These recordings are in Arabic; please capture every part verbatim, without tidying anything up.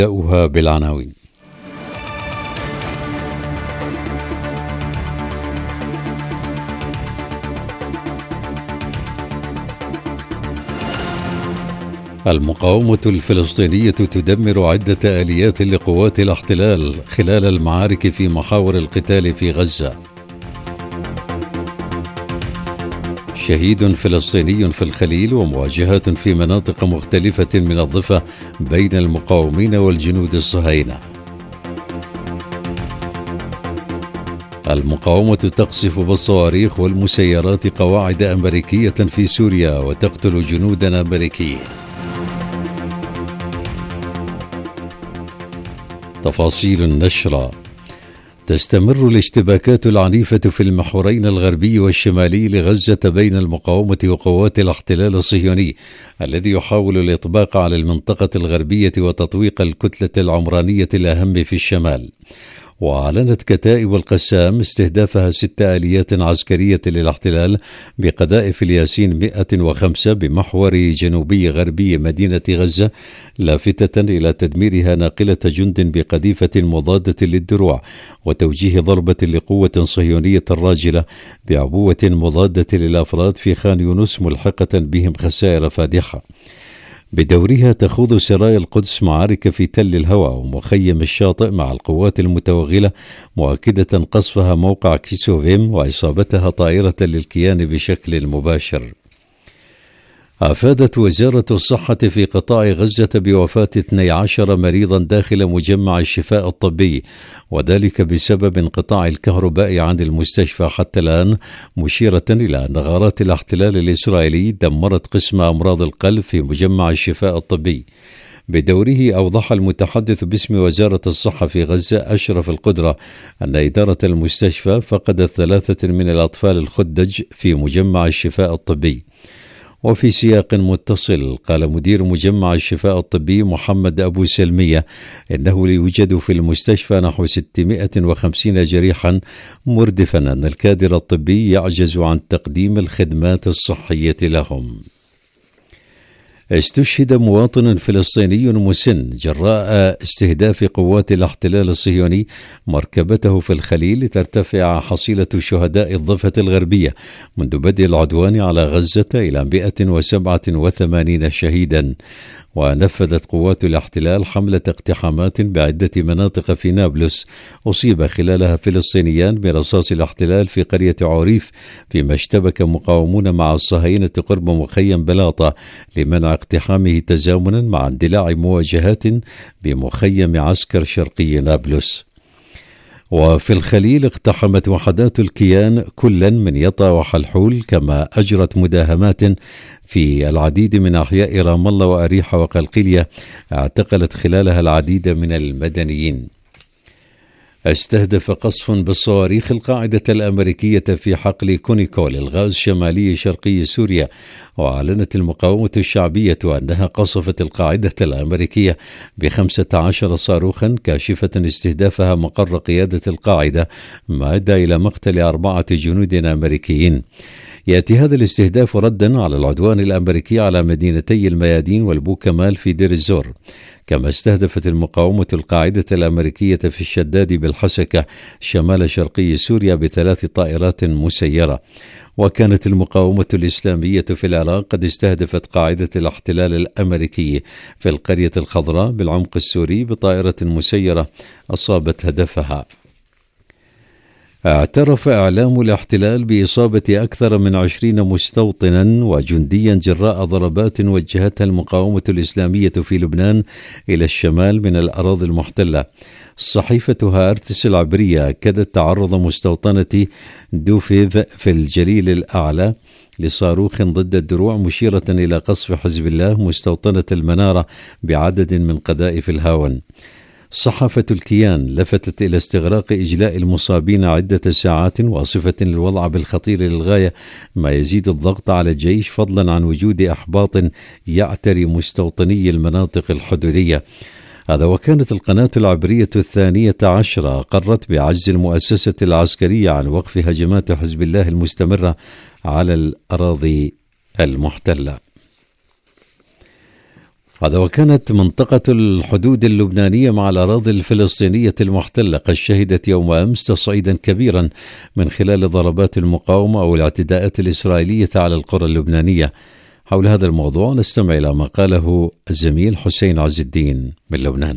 نبدأها بالعناوين. المقاومة الفلسطينية تدمر عدة آليات لقوات الاحتلال خلال المعارك في محاور القتال في غزة. شهيد فلسطيني في الخليل ومواجهات في مناطق مختلفة من الضفة بين المقاومين والجنود الصهاينة. المقاومة تقصف بالصواريخ والمسيرات قواعد أمريكية في سوريا وتقتل جنودا أمريكيين. تفاصيل النشرة: تستمر الاشتباكات العنيفة في المحورين الغربي والشمالي لغزة بين المقاومة وقوات الاحتلال الصهيوني الذي يحاول الإطباق على المنطقة الغربية وتطويق الكتلة العمرانية الأهم في الشمال. وأعلنت كتائب القسام استهدافها ست آليات عسكرية للاحتلال بقذائف الياسين مئة وخمسة بمحور جنوبي غربي مدينة غزة، لافتة إلى تدميرها ناقلة جند بقذيفة مضادة للدروع وتوجيه ضربة لقوة صهيونية راجلة بعبوة مضادة للأفراد في خان يونس ملحقة بهم خسائر فادحة. بدورها تخوض سرايا القدس معارك في تل الهوى ومخيم الشاطئ مع القوات المتوغلة، مؤكدة قصفها موقع كيسوفيم وإصابتها طائرة للكيان بشكل مباشر. أفادت وزارة الصحة في قطاع غزة بوفاة اثني عشر مريضا داخل مجمع الشفاء الطبي، وذلك بسبب انقطاع الكهرباء عن المستشفى حتى الآن، مشيرة إلى أن غارات الاحتلال الإسرائيلي دمرت قسم أمراض القلب في مجمع الشفاء الطبي. بدوره أوضح المتحدث باسم وزارة الصحة في غزة أشرف القدرة أن إدارة المستشفى فقدت ثلاثة من الأطفال الخدج في مجمع الشفاء الطبي. وفي سياق متصل قال مدير مجمع الشفاء الطبي محمد أبو سلمية إنه يوجد في المستشفى نحو ستمائة وخمسين جريحا، مردفا أن الكادر الطبي يعجز عن تقديم الخدمات الصحية لهم. استشهد مواطن فلسطيني مسن جراء استهداف قوات الاحتلال الصهيوني مركبته في الخليل لترتفع حصيلة شهداء الضفة الغربية منذ بدء العدوان على غزة إلى مئة وسبعة وثمانين شهيدا. ونفذت قوات الاحتلال حملة اقتحامات بعدة مناطق في نابلس أصيب خلالها فلسطينيان برصاص الاحتلال في قرية عريف، فيما اشتبك مقاومون مع الصهاينة قرب مخيم بلاطة لمنع اقتحامه تزامنا مع اندلاع مواجهات بمخيم عسكر شرقي نابلس. وفي الخليل اقتحمت وحدات الكيان كلا من يطا وحلحول، كما أجرت مداهمات في العديد من أحياء رام الله وأريحة وقلقلية اعتقلت خلالها العديد من المدنيين. استهدف قصف بالصواريخ القاعدة الأمريكية في حقل كونيكو للغاز شمالي شرقي سوريا، وأعلنت المقاومة الشعبية أنها قصفت القاعدة الأمريكية بخمسة عشر صاروخا، كاشفة استهدافها مقر قيادة القاعدة، ما أدى إلى مقتل أربعة جنود أمريكيين. يأتي هذا الاستهداف ردا على العدوان الأمريكي على مدينتي الميادين والبوكمال في دير الزور. كما استهدفت المقاومة القاعدة الأمريكية في الشداد بالحسكة شمال شرقي سوريا بثلاث طائرات مسيرة. وكانت المقاومة الإسلامية في العراق قد استهدفت قاعدة الاحتلال الأمريكي في القرية الخضراء بالعمق السوري بطائرة مسيرة أصابت هدفها. اعترف إعلام الاحتلال بإصابة أكثر من عشرين مستوطنا وجنديا جراء ضربات وجهتها المقاومة الإسلامية في لبنان إلى الشمال من الأراضي المحتلة. صحيفة هارتس العبرية أكدت تعرض مستوطنة دوفيف في الجليل الأعلى لصاروخ ضد الدروع، مشيرة إلى قصف حزب الله مستوطنة المنارة بعدد من قذائف الهاون. صحافة الكيان لفتت إلى استغراق إجلاء المصابين عدة ساعات، واصفة الوضع بالخطير للغاية، ما يزيد الضغط على الجيش فضلا عن وجود أحباط يعتري مستوطني المناطق الحدودية. هذا وكانت القناة العبرية الثانية عشرة قررت بعجز المؤسسة العسكرية عن وقف هجمات حزب الله المستمرة على الأراضي المحتلة. هذا وكانت منطقة الحدود اللبنانية مع الأراضي الفلسطينية المحتلة قد شهدت يوم أمس تصعيدا كبيرا من خلال ضربات المقاومة أو الاعتداءات الإسرائيلية على القرى اللبنانية. حول هذا الموضوع نستمع إلى ما قاله الزميل حسين عز الدين من لبنان.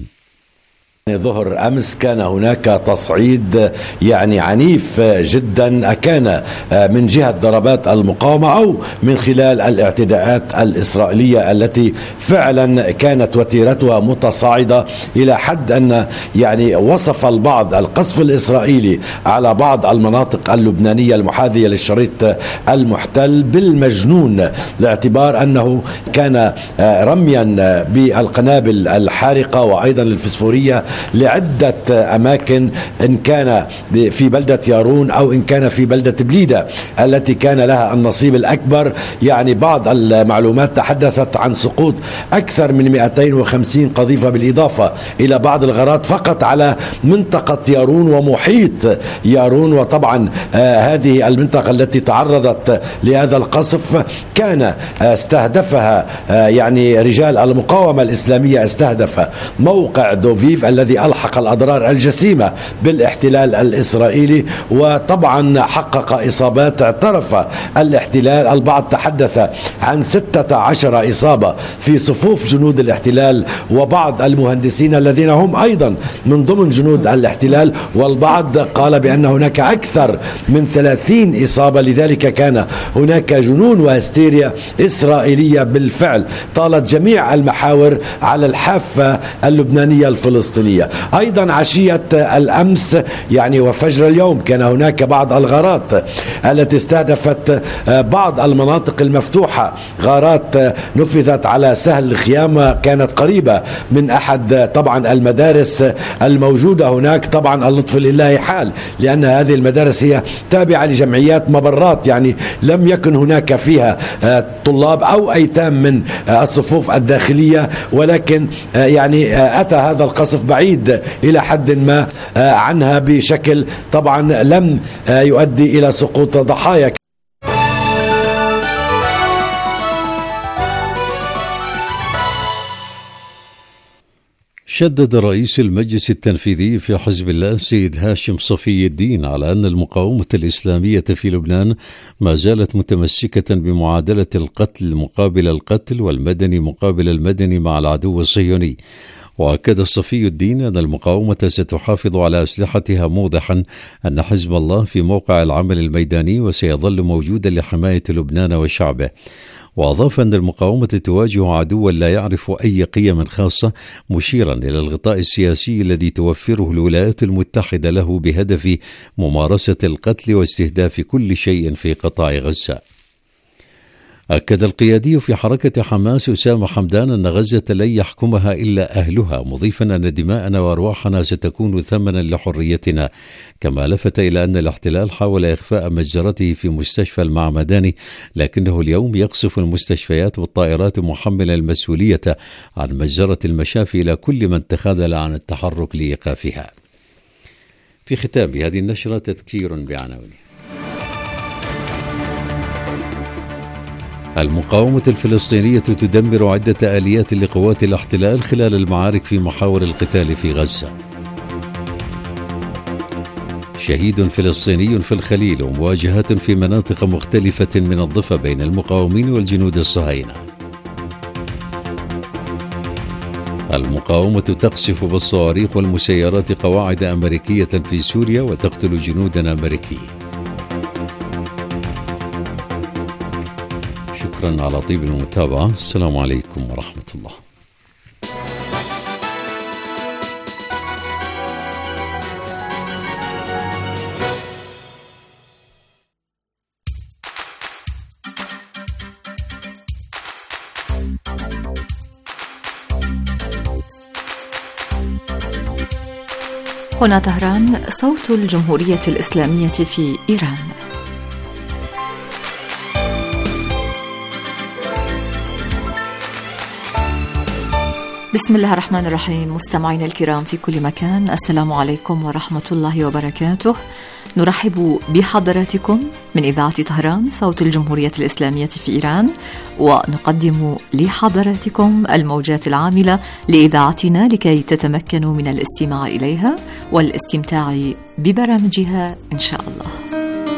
ظهر أمس كان هناك تصعيد يعني عنيف جدا، كان من جهة ضربات المقاومة أو من خلال الاعتداءات الإسرائيلية التي فعلا كانت وتيرتها متصاعدة إلى حد أن يعني وصف البعض القصف الإسرائيلي على بعض المناطق اللبنانية المحاذية للشريط المحتل بالمجنون، باعتبار أنه كان رميا بالقنابل الحارقة وأيضا الفسفورية لعدة أماكن، إن كان في بلدة يارون أو إن كان في بلدة بليدة التي كان لها النصيب الأكبر. يعني بعض المعلومات تحدثت عن سقوط أكثر من مئتين وخمسين قذيفة بالإضافة إلى بعض الغارات فقط على منطقة يارون ومحيط يارون. وطبعا آه هذه المنطقة التي تعرضت لهذا القصف كان استهدفها آه يعني رجال المقاومة الإسلامية، استهدف موقع دوفيف الذي ألحق الأضرار الجسيمة بالاحتلال الإسرائيلي، وطبعا حقق إصابات. اعترف الاحتلال، البعض تحدث عن ستة عشر إصابة في صفوف جنود الاحتلال وبعض المهندسين الذين هم أيضا من ضمن جنود الاحتلال، والبعض قال بأن هناك أكثر من ثلاثين إصابة. لذلك كان هناك جنون وهستيريا إسرائيلية بالفعل طالت جميع المحاور على الحافة اللبنانية الفلسطينية. أيضا عشية الأمس يعني وفجر اليوم كان هناك بعض الغارات التي استهدفت بعض المناطق المفتوحة، غارات نفذت على سهل الخيام، كانت قريبة من أحد طبعا المدارس الموجودة هناك. طبعا اللطف لله حال، لأن هذه المدارس هي تابعة لجمعيات مبرات، يعني لم يكن هناك فيها طلاب أو أيتام من الصفوف الداخلية، ولكن يعني أتى هذا القصف بعيد إلى حد ما عنها بشكل طبعا لم يؤدي إلى سقوط ضحايا. شدد رئيس المجلس التنفيذي في حزب الله السيد هاشم صفي الدين على أن المقاومة الإسلامية في لبنان ما زالت متمسكة بمعادلة القتل مقابل القتل والمدني مقابل المدني مع العدو الصهيوني. وأكد صفي الدين أن المقاومة ستحافظ على أسلحتها، موضحا أن حزب الله في موقع العمل الميداني وسيظل موجودا لحماية لبنان وشعبه. وأضاف أن المقاومة تواجه عدوا لا يعرف أي قيم خاصة، مشيرا إلى الغطاء السياسي الذي توفره الولايات المتحدة له بهدف ممارسة القتل واستهداف كل شيء في قطاع غزة. أكد القيادي في حركة حماس أسامة حمدان أن غزة لن يحكمها إلا أهلها، مضيفا أن دماءنا وأرواحنا ستكون ثمنا لحريتنا. كما لفت إلى أن الاحتلال حاول إخفاء مجزرته في مستشفى المعمداني، لكنه اليوم يقصف المستشفيات والطائرات محملا المسؤولية عن مجزرة المشافي إلى كل من تخاذل عن التحرك لإيقافها. في ختام هذه النشرة تذكير بعناوينها. المقاومة الفلسطينية تدمر عدة آليات لقوات الاحتلال خلال المعارك في محاور القتال في غزة. شهيد فلسطيني في الخليل ومواجهات في مناطق مختلفة من الضفة بين المقاومين والجنود الصهاينة. المقاومة تقصف بالصواريخ والمسيرات قواعد أمريكية في سوريا وتقتل جنودا أمريكيين. شكرا على طيب المتابعة. السلام عليكم ورحمة الله. هنا طهران، صوت الجمهورية الإسلامية في إيران. بسم الله الرحمن الرحيم. مستمعينا الكرام في كل مكان، السلام عليكم ورحمة الله وبركاته. نرحب بحضراتكم من إذاعة طهران صوت الجمهورية الإسلامية في إيران، ونقدم لحضراتكم الموجات العاملة لإذاعتنا لكي تتمكنوا من الاستماع إليها والاستمتاع ببرامجها إن شاء الله.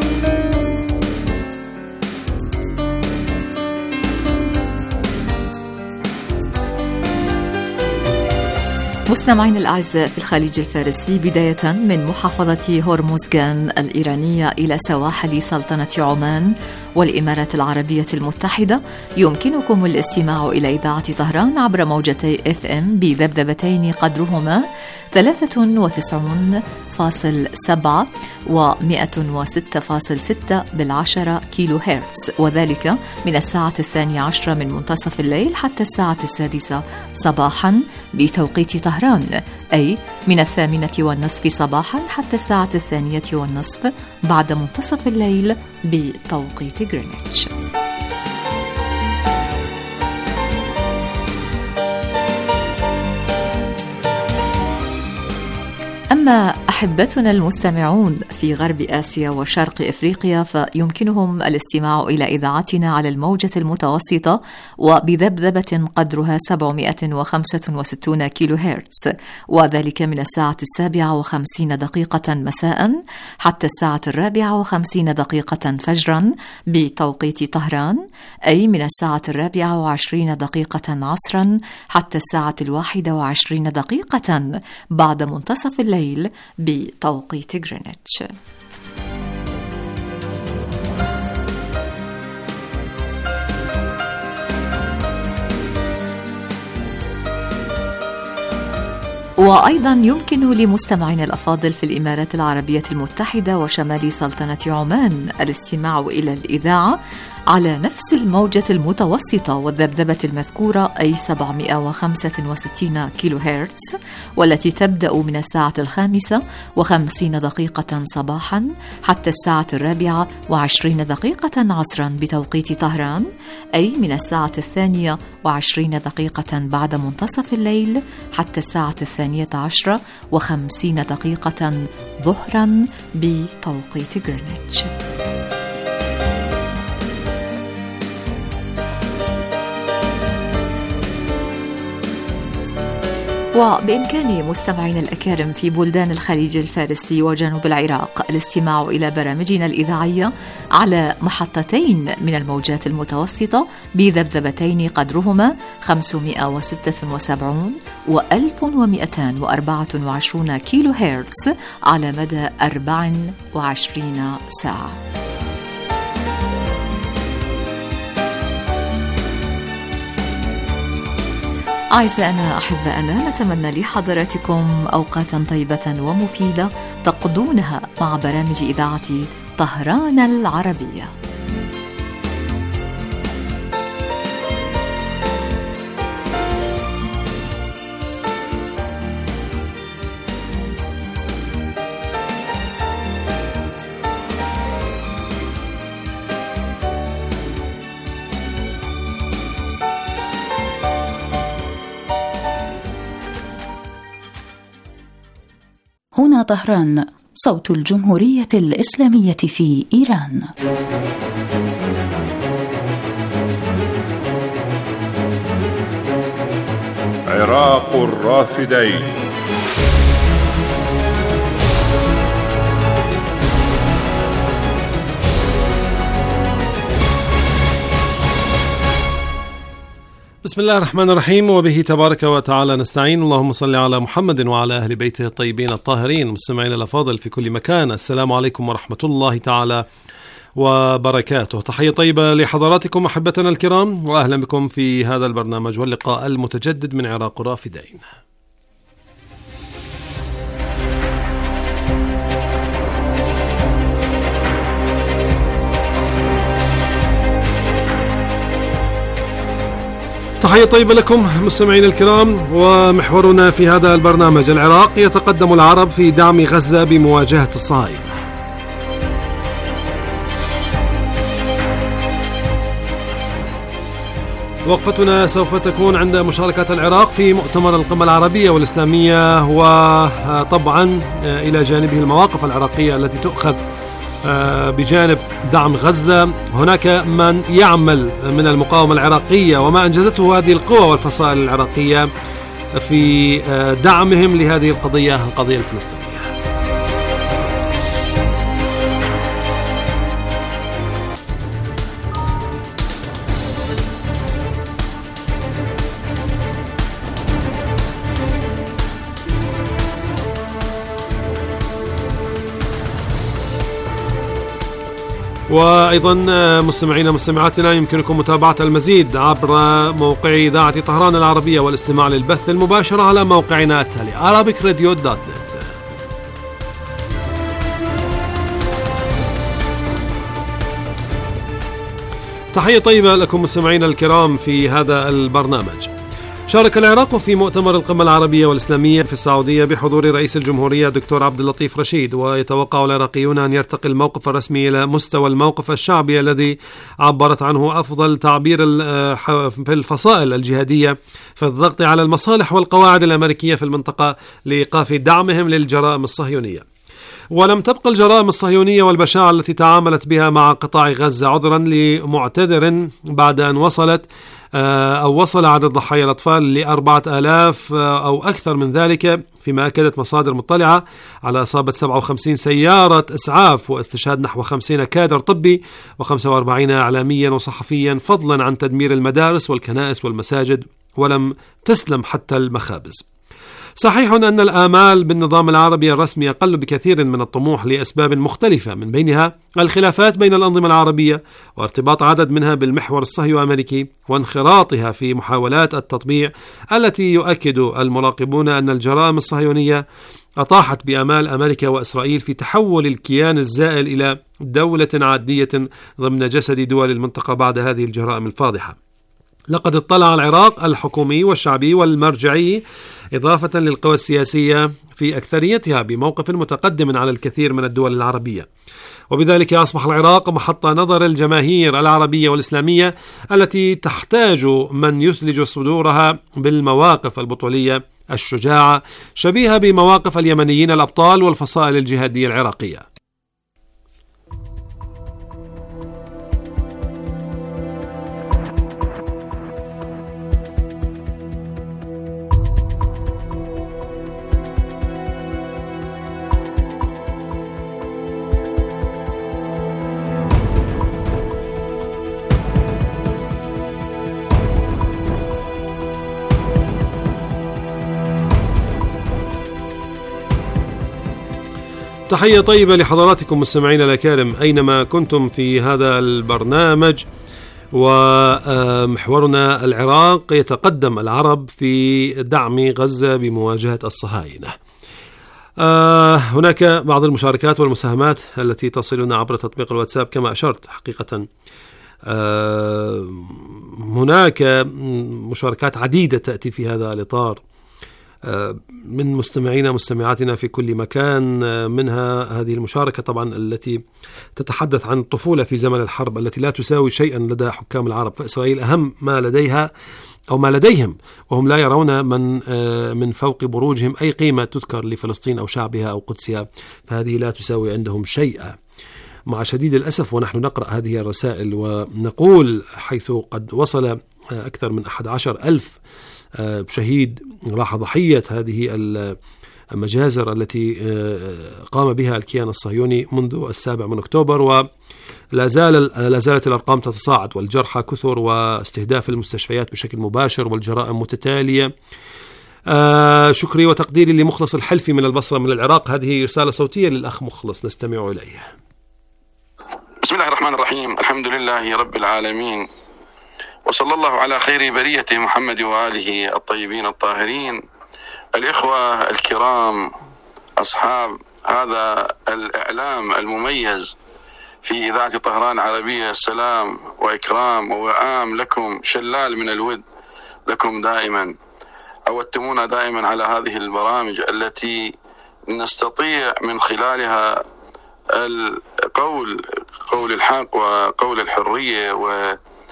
مستمعين الأعزاء في الخليج الفارسي، بداية من محافظة هرمزغان الإيرانية إلى سواحل سلطنة عمان والإمارات العربية المتحدة، يمكنكم الاستماع إلى إذاعة طهران عبر موجتي إف إم بذبذبتين قدرهما ثلاثة وتسعين فاصلة سبعة ومئة وستة فاصلة ستة بالعشرة كيلو هرتز، وذلك من الساعة الثانية عشرة من منتصف الليل حتى الساعة السادسة صباحا بتوقيت طهران، أي من الثامنة والنصف صباحا حتى الساعة الثانية والنصف بعد منتصف الليل بتوقيت غرينتش. أما أحبتنا المستمعون في غرب آسيا وشرق إفريقيا، فيمكنهم الاستماع إلى إذاعتنا على الموجة المتوسطة وبذبذبة قدرها سبعمئة وخمسة وستين كيلو هرتز، وذلك من الساعة السابعة وخمسين دقيقة مساء حتى الساعة الرابعة وخمسين دقيقة فجرا بتوقيت طهران، أي من الساعة الرابعة وعشرين دقيقة عصرا حتى الساعة الواحدة وعشرين دقيقة بعد منتصف الليل بتوقيت غرينتش. وأيضا يمكن لمستمعين الأفاضل في الإمارات العربية المتحدة وشمال سلطنة عمان الاستماع إلى الإذاعة على نفس الموجة المتوسطة والذبذبة المذكورة، أي سبعمئة وخمسة وستين كيلو هرتز، والتي تبدأ من الساعة الخامسة وخمسين دقيقة صباحا حتى الساعة الرابعة وعشرين دقيقة عصرا بتوقيت طهران، أي من الساعة الثانية وعشرين دقيقة بعد منتصف الليل حتى الساعة الثانية عشرة وخمسين دقيقة ظهرا بتوقيت غرينتش. وبإمكان مستمعين الأكارم في بلدان الخليج الفارسي وجنوب العراق الاستماع إلى برامجنا الإذاعية على محطتين من الموجات المتوسطة بذبذبتين قدرهما خمسمئة وستة وسبعين وألف ومئتين وأربعة وعشرين كيلو هرتز على مدى أربع وعشرين ساعة. أعزائنا أحبائنا، نتمنى لحضراتكم أوقاتا طيبة ومفيدة تقضونها مع برامج إذاعة طهران العربية. هنا طهران صوت الجمهورية الإسلامية في إيران. عراق الرافدين. بسم الله الرحمن الرحيم، وبه تبارك وتعالى نستعين. اللهم صل على محمد وعلى أهل بيته الطيبين الطاهرين. مستمعين الأفاضل في كل مكان، السلام عليكم ورحمة الله تعالى وبركاته. تحية طيبة لحضراتكم أحبتنا الكرام، وأهلا بكم في هذا البرنامج واللقاء المتجدد من عراق الرافدين. تحية طيبة لكم مستمعين الكرام، ومحورنا في هذا البرنامج: العراق يتقدم العرب في دعم غزة بمواجهة الصهاينة. وقفتنا سوف تكون عند مشاركة العراق في مؤتمر القمة العربية والإسلامية، وطبعا إلى جانبه المواقف العراقية التي تؤخذ بجانب دعم غزة. هناك من يعمل من المقاومة العراقية وما أنجزته هذه القوى والفصائل العراقية في دعمهم لهذه القضية القضية الفلسطينية. وأيضا مستمعينا مستمعاتنا يمكنكم متابعة المزيد عبر موقع إذاعة طهران العربية والاستماع للبث المباشر على موقعنا التالي arabic radio dot net. تحية طيبة لكم مستمعينا الكرام في هذا البرنامج. شارك العراق في مؤتمر القمة العربية والإسلامية في السعودية بحضور رئيس الجمهورية دكتور عبد اللطيف رشيد، ويتوقع العراقيون أن يرتقي الموقف الرسمي إلى مستوى الموقف الشعبي الذي عبرت عنه أفضل تعبير في الفصائل الجهادية في الضغط على المصالح والقواعد الأمريكية في المنطقة لإيقاف دعمهم للجرائم الصهيونية. ولم تبقى الجرائم الصهيونية والبشاعة التي تعاملت بها مع قطاع غزة عذرا لمعتذر بعد أن وصلت أو وصل عدد ضحايا الأطفال لأربعة آلاف أو أكثر من ذلك، فيما أكدت مصادر مطلعة على إصابة سبعة وخمسين سيارة إسعاف واستشهاد نحو خمسين كادر طبي وخمسة وأربعين إعلاميا وصحفيا، فضلا عن تدمير المدارس والكنائس والمساجد، ولم تسلم حتى المخابز. صحيح أن الآمال بالنظام العربي الرسمي أقل بكثير من الطموح لأسباب مختلفة، من بينها الخلافات بين الأنظمة العربية وارتباط عدد منها بالمحور الصهيوني الأمريكي وانخراطها في محاولات التطبيع التي يؤكد المراقبون أن الجرائم الصهيونية أطاحت بآمال أمريكا وإسرائيل في تحول الكيان الزائل إلى دولة عادية ضمن جسد دول المنطقة بعد هذه الجرائم الفاضحة. لقد اطلع العراق الحكومي والشعبي والمرجعي إضافة للقوى السياسية في أكثريتها بموقف متقدم على الكثير من الدول العربية، وبذلك أصبح العراق محط نظر الجماهير العربية والإسلامية التي تحتاج من يثلج صدورها بالمواقف البطولية الشجاعة شبيهة بمواقف اليمنيين الأبطال والفصائل الجهادية العراقية. تحية طيبة لحضراتكم مستمعين الأكارم أينما كنتم في هذا البرنامج، ومحورنا العراق يتقدم العرب في دعم غزة بمواجهة الصهاينة. هناك بعض المشاركات والمساهمات التي تصلنا عبر تطبيق الواتساب كما أشرت. حقيقة هناك مشاركات عديدة تأتي في هذا الإطار من مستمعينا مستمعاتنا في كل مكان، منها هذه المشاركة طبعا التي تتحدث عن الطفولة في زمن الحرب التي لا تساوي شيئا لدى حكام العرب، فإسرائيل أهم ما لديها أو ما لديهم، وهم لا يرون من من فوق بروجهم أي قيمة تذكر لفلسطين أو شعبها أو قدسها، فهذه لا تساوي عندهم شيئا. مع شديد الأسف ونحن نقرأ هذه الرسائل ونقول حيث قد وصل أكثر من أحد عشر ألف شهيد راح ضحية هذه المجازر التي قام بها الكيان الصهيوني منذ السابع من أكتوبر، ولا زال لا زالت الأرقام تتصاعد والجرحى كثر واستهداف المستشفيات بشكل مباشر والجرائم متتالية. شكري وتقديري لمخلص الحلفي من البصرة من العراق. هذه رسالة صوتية للأخ مخلص نستمع إليها. بسم الله الرحمن الرحيم، الحمد لله رب العالمين، وصلى الله على خير بريته محمد وآله الطيبين الطاهرين. الإخوة الكرام أصحاب هذا الإعلام المميز في إذاعة طهران عربية، السلام وإكرام ووئام لكم، شلال من الود لكم دائما. أودتمونا دائما على هذه البرامج التي نستطيع من خلالها القول قول الحق وقول الحرية و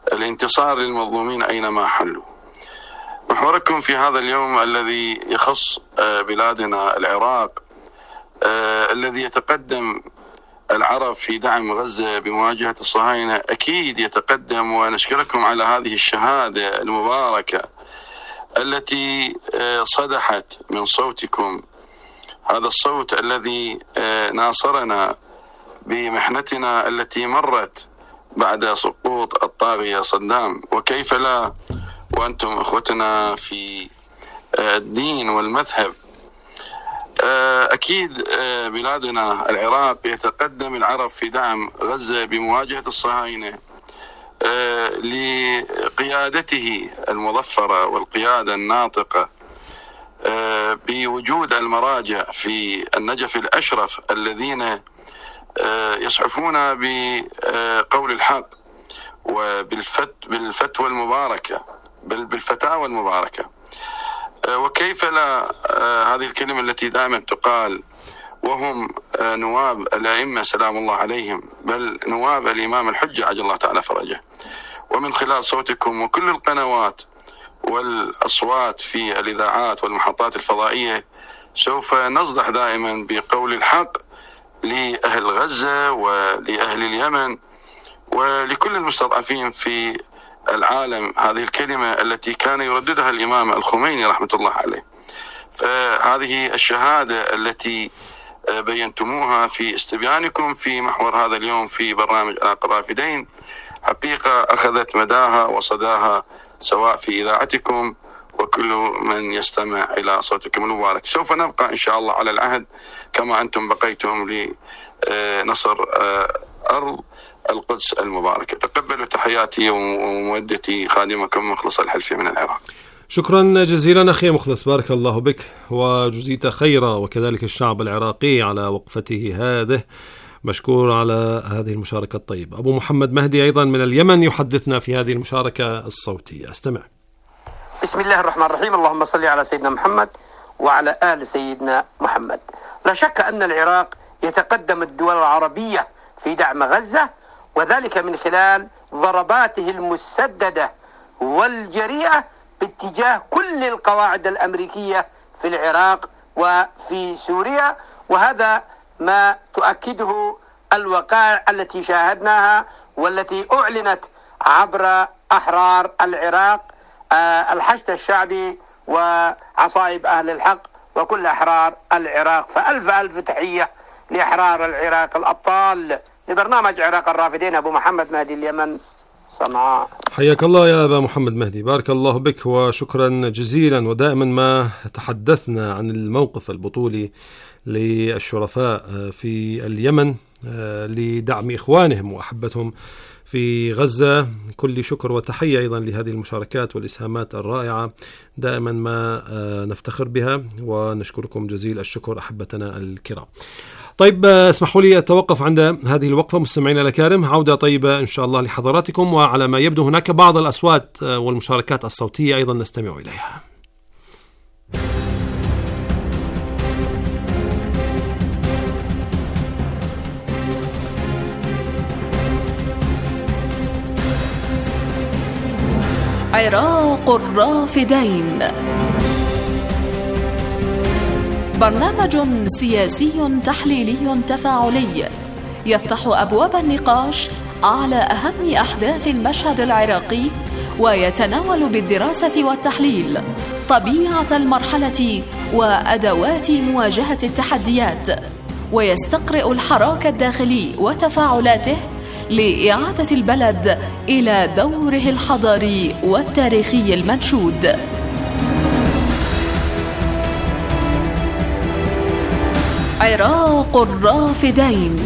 الانتصار للمظلومين أينما حلوا. محوركم في هذا اليوم الذي يخص بلادنا العراق، الذي يتقدم العرب في دعم غزة بمواجهة الصهاينة، أكيد يتقدم، ونشكركم على هذه الشهادة المباركة التي صدحت من صوتكم، هذا الصوت الذي ناصرنا بمحنتنا التي مرت بعد سقوط الطاغية صدام. وكيف لا وأنتم أخوتنا في الدين والمذهب. أكيد بلادنا العراق يتقدم العرب في دعم غزة بمواجهة الصهاينة لقيادته المظفرة والقيادة الناطقة، بوجود المراجع في النجف الأشرف الذين يصحفون بقول الحق وبالفتوى المباركة، بل بالفتاوى المباركة. وكيف لا هذه الكلمة التي دائما تقال، وهم نواب الأئمة سلام الله عليهم، بل نواب الإمام الحجة عجل الله تعالى فرجه. ومن خلال صوتكم وكل القنوات والأصوات في الإذاعات والمحطات الفضائية سوف نصدح دائما بقول الحق لأهل غزة ولأهل اليمن ولكل المستضعفين في العالم، هذه الكلمة التي كان يرددها الإمام الخميني رحمة الله عليه. فهذه الشهادة التي بينتموها في استبيانكم في محور هذا اليوم في برنامج عراق الرافدين حقيقة أخذت مداها وصداها، سواء في إذاعتكم وكل من يستمع إلى صوتكم المبارك. سوف نبقى إن شاء الله على العهد كما أنتم بقيتم لنصر أرض القدس المباركة. تقبلوا تحياتي ومودتي، خادمكم مخلص الحلفي من العراق. شكرا جزيلا أخي مخلص، بارك الله بك وجزيت خيرا، وكذلك الشعب العراقي على وقفته هذه، مشكور على هذه المشاركة الطيبة. أبو محمد مهدي أيضا من اليمن يحدثنا في هذه المشاركة الصوتية، استمع. بسم الله الرحمن الرحيم، اللهم صل على سيدنا محمد وعلى آل سيدنا محمد. لا شك أن العراق يتقدم الدول العربية في دعم غزة، وذلك من خلال ضرباته المسددة والجريئة باتجاه كل القواعد الأمريكية في العراق وفي سوريا، وهذا ما تؤكده الوقائع التي شاهدناها والتي أعلنت عبر أحرار العراق، الحشد الشعبي وعصائب أهل الحق وكل أحرار العراق. فألف ألف تحية لأحرار العراق الأبطال. لبرنامج عراق الرافدين، أبو محمد مهدي، اليمن، صنعاء. حياك الله يا أبا محمد مهدي، بارك الله بك وشكرا جزيلا. ودائما ما تحدثنا عن الموقف البطولي للشرفاء في اليمن لدعم إخوانهم وأحبتهم في غزة. كل شكر وتحية أيضا لهذه المشاركات والإسهامات الرائعة، دائما ما نفتخر بها، ونشكركم جزيل الشكر أحبتنا الكرام. طيب اسمحوا لي أتوقف عند هذه الوقفة مستمعينا الأكارم، عودة طيبة إن شاء الله لحضراتكم، وعلى ما يبدو هناك بعض الأصوات والمشاركات الصوتية أيضا نستمع إليها. عراق الرافدين، برنامج سياسي تحليلي تفاعلي يفتح أبواب النقاش على أهم أحداث المشهد العراقي، ويتناول بالدراسة والتحليل طبيعة المرحلة وأدوات مواجهة التحديات، ويستقرئ الحراك الداخلي وتفاعلاته لإعادة البلد إلى دوره الحضاري والتاريخي المنشود. عراق الرافدين.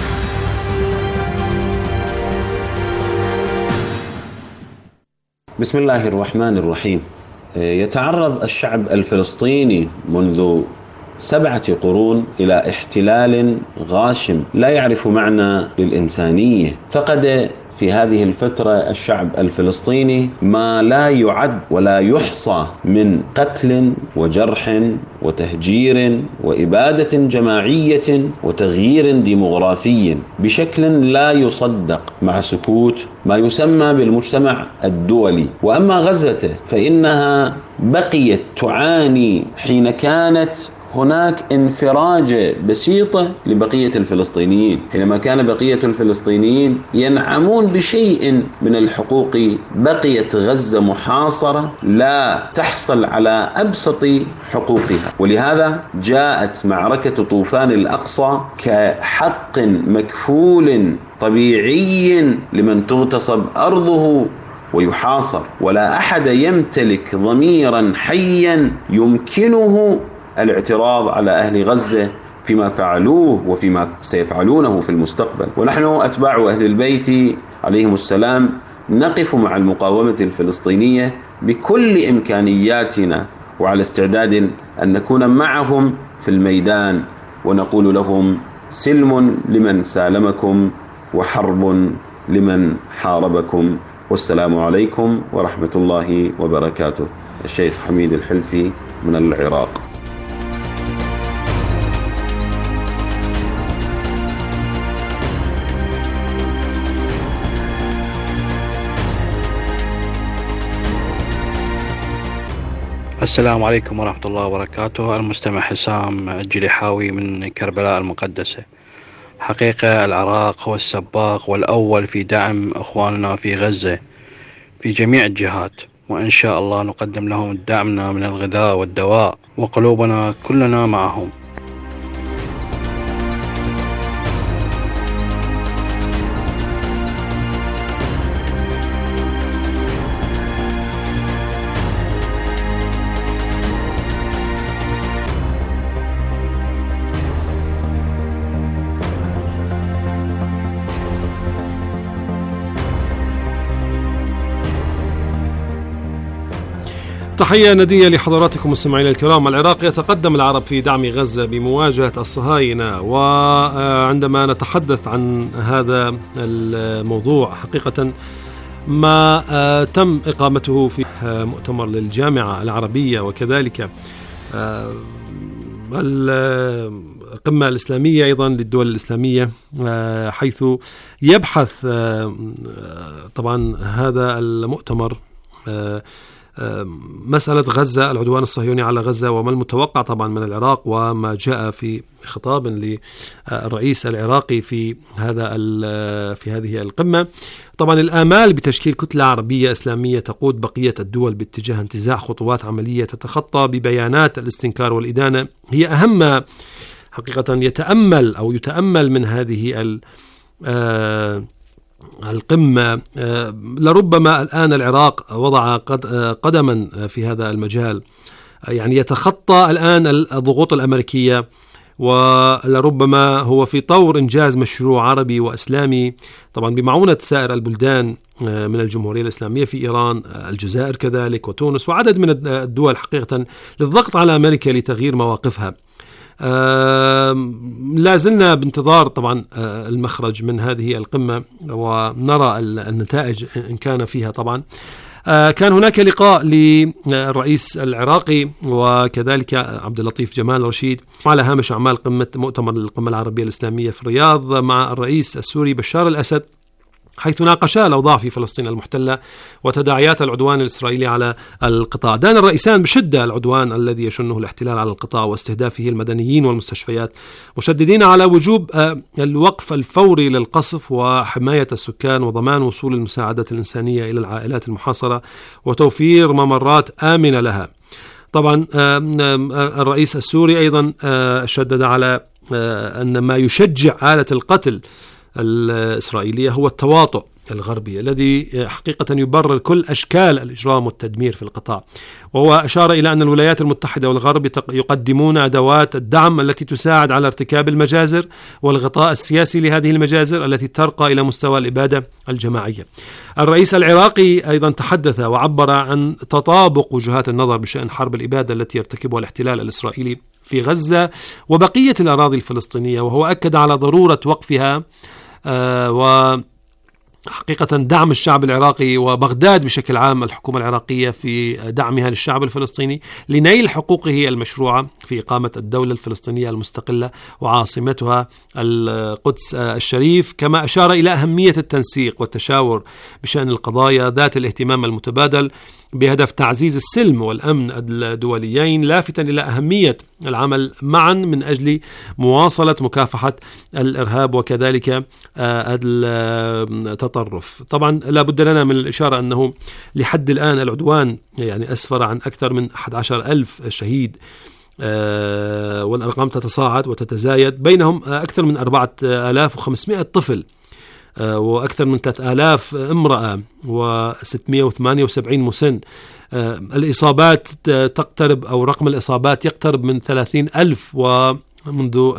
بسم الله الرحمن الرحيم. يتعرض الشعب الفلسطيني منذ سبعة قرون إلى احتلال غاشم لا يعرف معنى للإنسانية، فقد في هذه الفترة الشعب الفلسطيني ما لا يعد ولا يحصى من قتل وجرح وتهجير وإبادة جماعية وتغيير ديمغرافي بشكل لا يصدق، مع سكوت ما يسمى بالمجتمع الدولي. وأما غزة فإنها بقيت تعاني حين كانت هناك انفراجة بسيطة لبقية الفلسطينيين، حينما كان بقية الفلسطينيين ينعمون بشيء من الحقوق بقيت غزة محاصرة لا تحصل على أبسط حقوقها. ولهذا جاءت معركة طوفان الأقصى كحق مكفول طبيعي لمن تغتصب أرضه ويحاصر، ولا أحد يمتلك ضميرا حيا يمكنه الاعتراض على أهل غزة فيما فعلوه وفيما سيفعلونه في المستقبل. ونحن أتباع أهل البيت عليهم السلام نقف مع المقاومة الفلسطينية بكل إمكانياتنا، وعلى استعداد أن نكون معهم في الميدان ونقول لهم: سلم لمن سالمكم وحرب لمن حاربكم، والسلام عليكم ورحمة الله وبركاته. الشيخ حميد الحلفي من العراق. السلام عليكم ورحمة الله وبركاته. المستمع حسام الجليحاوي من كربلاء المقدسة. حقيقة العراق هو السباق والأول في دعم أخواننا في غزة في جميع الجهات، وإن شاء الله نقدم لهم دعمنا من الغذاء والدواء، وقلوبنا كلنا معهم. تحية ندية لحضراتكم مستمعينا الكرام. العراق يتقدم العرب في دعم غزة بمواجهة الصهاينة، وعندما نتحدث عن هذا الموضوع حقيقة ما تم إقامته في مؤتمر للجامعة العربية، وكذلك القمة الإسلامية أيضا للدول الإسلامية، حيث يبحث طبعا هذا المؤتمر مسألة غزة، العدوان الصهيوني على غزة، وما المتوقع طبعا من العراق، وما جاء في خطاب للرئيس العراقي في هذا في هذه القمة. طبعا الآمال بتشكيل كتلة عربية إسلامية تقود بقية الدول باتجاه انتزاع خطوات عملية تتخطى ببيانات الاستنكار والإدانة هي أهم حقيقة يتأمل أو يتأمل من هذه ال القمة. لربما الآن العراق وضع قدما في هذا المجال، يعني يتخطى الآن الضغوط الأمريكية، ولربما هو في طور إنجاز مشروع عربي وإسلامي طبعا بمعونة سائر البلدان من الجمهورية الإسلامية في إيران، الجزائر كذلك، وتونس، وعدد من الدول حقيقة للضغط على أمريكا لتغيير مواقفها. آه لا زلنا بانتظار طبعا آه المخرج من هذه القمة، ونرى النتائج إن كان فيها. طبعا آه كان هناك لقاء للرئيس العراقي وكذلك عبد اللطيف جمال رشيد على هامش أعمال قمة مؤتمر القمة العربية الإسلامية في الرياض مع الرئيس السوري بشار الأسد، حيث ناقشا الأوضاع في فلسطين المحتلة وتداعيات العدوان الإسرائيلي على القطاع. دان الرئيسان بشدة العدوان الذي يشنه الاحتلال على القطاع واستهدافه المدنيين والمستشفيات، مشددين على وجوب الوقف الفوري للقصف وحماية السكان وضمان وصول المساعدات الإنسانية إلى العائلات المحاصرة وتوفير ممرات آمنة لها. طبعا الرئيس السوري أيضا شدد على أن ما يشجع آلة القتل الإسرائيلية هو التواطؤ الغربي الذي حقيقة يبرر كل أشكال الإجرام والتدمير في القطاع. وهو أشار إلى أن الولايات المتحدة والغرب يقدمون أدوات الدعم التي تساعد على ارتكاب المجازر والغطاء السياسي لهذه المجازر التي ترقى إلى مستوى الإبادة الجماعية. الرئيس العراقي أيضا تحدث وعبر عن تطابق وجهات النظر بشأن حرب الإبادة التي يرتكبها الاحتلال الإسرائيلي في غزة وبقية الأراضي الفلسطينية، وهو أكد على ضرورة وقفها آه و حقيقة دعم الشعب العراقي وبغداد بشكل عام الحكومة العراقية في دعمها للشعب الفلسطيني لنيل حقوقه المشروعة في إقامة الدولة الفلسطينية المستقلة وعاصمتها القدس الشريف، كما أشار إلى أهمية التنسيق والتشاور بشأن القضايا ذات الاهتمام المتبادل بهدف تعزيز السلم والأمن الدوليين، لافتا إلى أهمية العمل معا من أجل مواصلة مكافحة الإرهاب وكذلك التطرف. طبعا لا بد لنا من الإشارة أنه لحد الآن العدوان يعني أسفر عن أكثر من أحد عشر ألف شهيد، والأرقام تتصاعد وتتزايد، بينهم أكثر من أربعة آلاف وخمسمائة طفل وأكثر من ثلاثة آلاف امرأة وستمائة وثمانية وسبعين مسن. الإصابات تقترب أو رقم الإصابات يقترب من ثلاثين ألف، ومنذ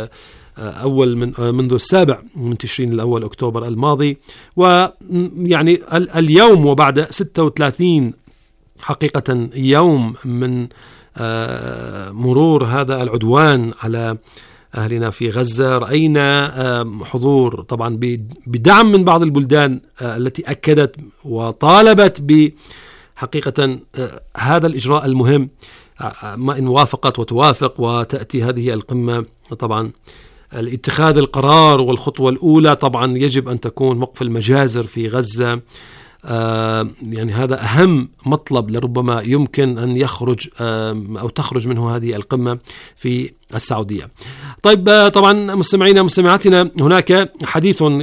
أول من منذ السابع من تشرين الأول أكتوبر الماضي، ويعني اليوم وبعد ستة وثلاثين حقيقة يوم من مرور هذا العدوان على أهلنا في غزة، رأينا حضور طبعا بدعم من بعض البلدان التي أكدت وطالبت بحقيقة هذا الإجراء المهم، ما إن وافقت وتوافق وتأتي هذه القمة. طبعا الاتخاذ القرار والخطوة الأولى طبعا يجب أن تكون وقف المجازر في غزة، آه يعني هذا أهم مطلب لربما يمكن أن يخرج آه أو تخرج منه هذه القمة في السعودية. طيب آه طبعا مستمعينا مستمعاتنا، هناك حديث آه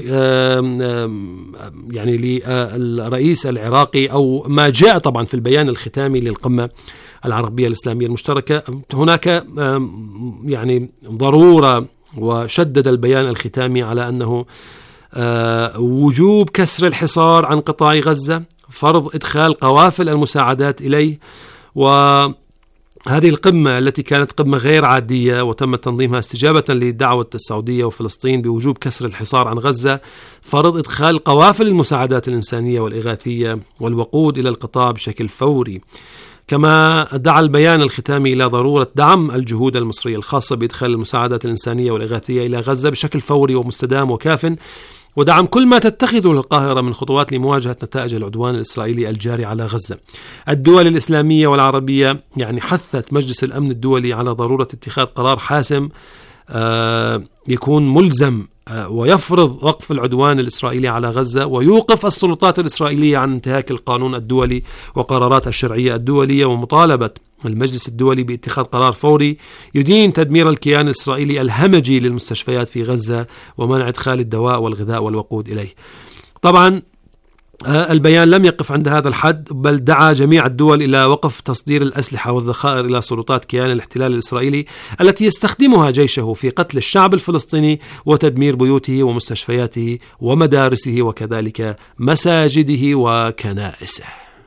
آه يعني للرئيس العراقي أو ما جاء طبعا في البيان الختامي للقمة العربية الإسلامية المشتركة. هناك آه يعني ضرورة، وشدد البيان الختامي على أنه أه وجوب كسر الحصار عن قطاع غزة، فرض إدخال قوافل المساعدات إليه. وهذه القمة التي كانت قمة غير عادية وتم تنظيمها استجابة لدعوة السعودية وفلسطين بوجوب كسر الحصار عن غزة، فرض إدخال قوافل المساعدات الإنسانية والإغاثية والوقود إلى القطاع بشكل فوري. كما دعا البيان الختامي إلى ضرورة دعم الجهود المصرية الخاصة بإدخال المساعدات الإنسانية والإغاثية إلى غزة بشكل فوري ومستدام وكاف، ودعم كل ما تتخذه القاهرة من خطوات لمواجهة نتائج العدوان الإسرائيلي الجاري على غزة. الدول الإسلامية والعربية يعني حثت مجلس الأمن الدولي على ضرورة اتخاذ قرار حاسم آه يكون ملزم آه ويفرض وقف العدوان الإسرائيلي على غزة، ويوقف السلطات الإسرائيلية عن انتهاك القانون الدولي وقرارات الشرعية الدولية، ومطالبة المجلس الدولي باتخاذ قرار فوري يدين تدمير الكيان الإسرائيلي الهمجي للمستشفيات في غزة ومنع إدخال الدواء والغذاء والوقود إليه. طبعا البيان لم يقف عند هذا الحد، بل دعا جميع الدول إلى وقف تصدير الأسلحة والذخائر إلى سلطات كيان الاحتلال الإسرائيلي التي يستخدمها جيشه في قتل الشعب الفلسطيني وتدمير بيوته ومستشفياته ومدارسه وكذلك مساجده وكنائسه.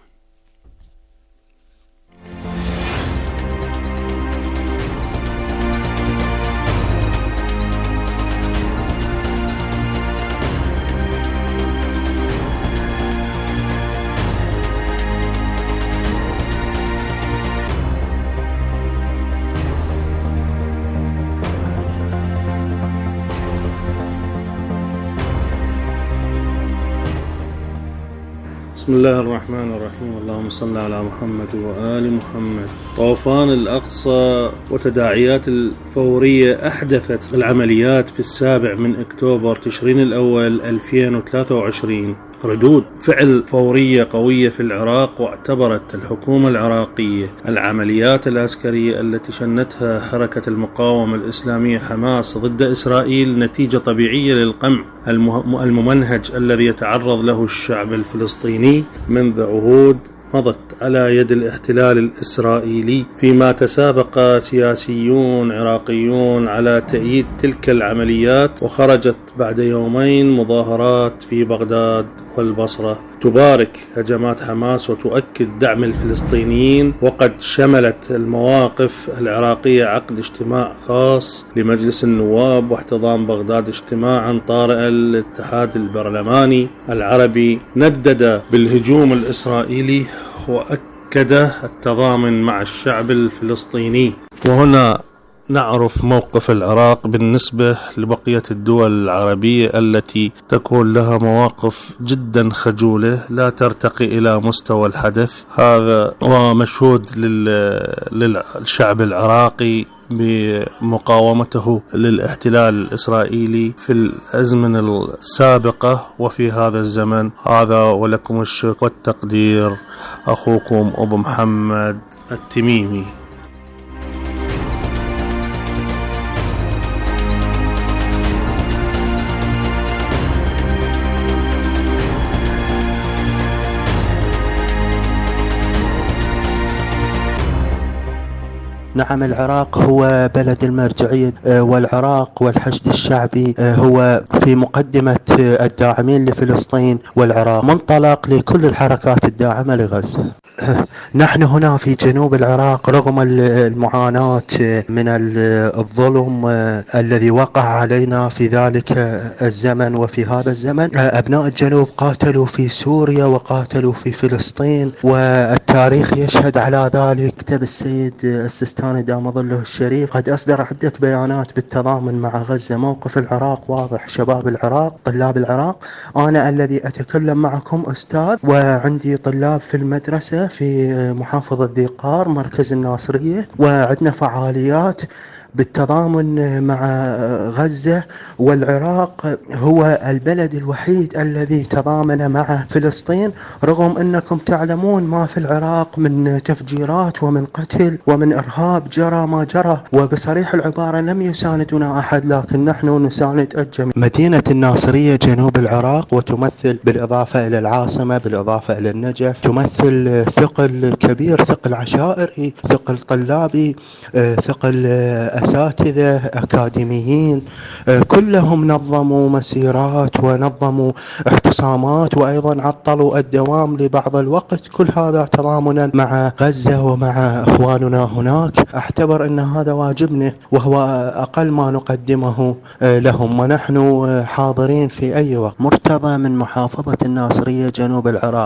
بسم الله الرحمن الرحيم. اللهم صل على محمد وآل محمد. طوفان الأقصى وتداعيات الفورية أحدثت العمليات في السابع من أكتوبر تشرين الأول ألفين وثلاثة وعشرين ردود فعل فورية قوية في العراق، واعتبرت الحكومة العراقية العمليات العسكرية التي شنتها حركة المقاومة الإسلامية حماس ضد إسرائيل نتيجة طبيعية للقمع الممنهج الذي يتعرض له الشعب الفلسطيني منذ عهود مضت على يد الاحتلال الإسرائيلي، فيما تسابق سياسيون عراقيون على تأييد تلك العمليات. وخرجت بعد يومين مظاهرات في بغداد والبصرة تبارك هجمات حماس وتؤكد دعم الفلسطينيين، وقد شملت المواقف العراقية عقد اجتماع خاص لمجلس النواب واحتضان بغداد اجتماعا طارئا للاتحاد البرلماني العربي ندد بالهجوم الإسرائيلي وأكد التضامن مع الشعب الفلسطيني. وهنا نعرف موقف العراق بالنسبة لبقية الدول العربية التي تكون لها مواقف جدا خجولة لا ترتقي إلى مستوى الحدث. هذا ومشهود للشعب العراقي بمقاومته للاحتلال الإسرائيلي في الأزمنة السابقة وفي هذا الزمن. هذا ولكم الشكر والتقدير، أخوكم أبو محمد التميمي. نعم، العراق هو بلد المرجعية، والعراق والحشد الشعبي هو في مقدمة الداعمين لفلسطين والعراق، منطلق لكل الحركات الداعمة لغزة. نحن هنا في جنوب العراق رغم المعاناة من الظلم الذي وقع علينا في ذلك الزمن وفي هذا الزمن، أبناء الجنوب قاتلوا في سوريا وقاتلوا في فلسطين، والتاريخ يشهد على ذلك. كتب السيد السيستاني دام ظله الشريف قد أصدر عدة بيانات بالتضامن مع غزة. موقف العراق واضح، شباب العراق، طلاب العراق. أنا الذي أتكلم معكم أستاذ، وعندي طلاب في المدرسة في محافظة ذي قار مركز الناصرية، وعندنا فعاليات بالتضامن مع غزة. والعراق هو البلد الوحيد الذي تضامن مع فلسطين، رغم أنكم تعلمون ما في العراق من تفجيرات ومن قتل ومن إرهاب جرى ما جرى، وبصريح العبارة لم يساندنا أحد، لكن نحن نساند الجميع. مدينة الناصرية جنوب العراق، وتمثل بالإضافة إلى العاصمة بالإضافة إلى النجف تمثل ثقل كبير، ثقل عشائري، ثقل طلابي، ثقل أساتذة أكاديميين، كلهم نظموا مسيرات ونظموا احتسامات، وأيضا عطلوا الدوام لبعض الوقت. كل هذا تضامنا مع غزة ومع إخواننا هناك. أعتبر أن هذا واجبنا وهو أقل ما نقدمه لهم، ونحن حاضرين في أي وقت. مرتضى من محافظة الناصرية جنوب العراق.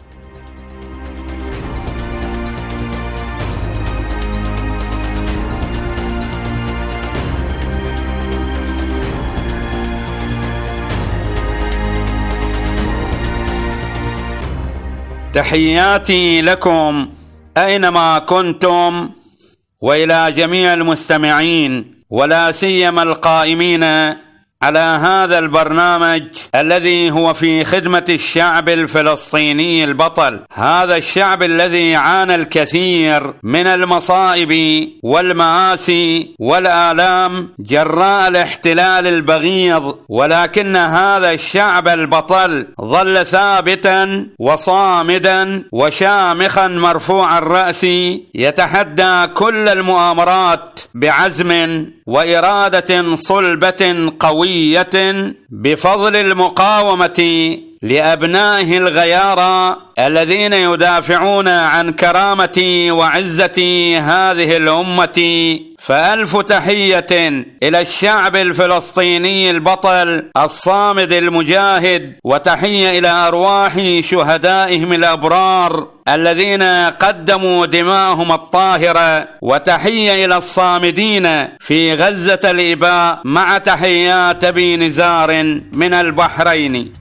تحياتي لكم أينما كنتم، وإلى جميع المستمعين ولا سيما القائمين على هذا البرنامج الذي هو في خدمة الشعب الفلسطيني البطل، هذا الشعب الذي عانى الكثير من المصائب والمآسي والآلام جراء الاحتلال البغيض، ولكن هذا الشعب البطل ظل ثابتا وصامدا وشامخا مرفوع الرأس، يتحدى كل المؤامرات بعزم وإرادة صلبة قوية بفضل المقاومة لأبنائه الغيارى الذين يدافعون عن كرامة وعزة هذه الأمة. فألف تحية إلى الشعب الفلسطيني البطل الصامد المجاهد، وتحية إلى أرواح شهدائهم الأبرار الذين قدموا دماءهم الطاهرة، وتحية إلى الصامدين في غزة الإباء، مع تحيات أبي نزار من البحرين.